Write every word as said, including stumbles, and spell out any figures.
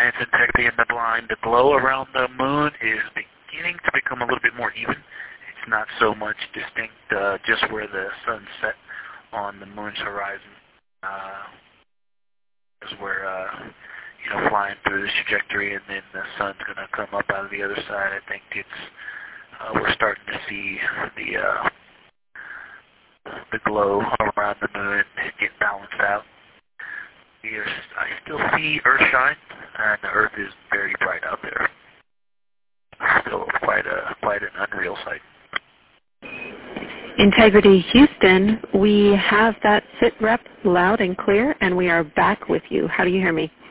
science and tech day in the blind. The glow around the moon is beginning to become a little bit more even. It's not so much distinct uh, just where the sun set on the moon's horizon. Uh, is where, uh, you know, flying through this trajectory and then the sun's going to come up out of the other side. I think it's, uh, we're starting to see the, uh, the glow around the moon get balanced out. We are, I still see Earthshine, and the Earth is very bright out there. Still quite a quite an unreal sight. Integrity Houston, we have that sit rep loud and clear, and we are back with you. How do you hear me?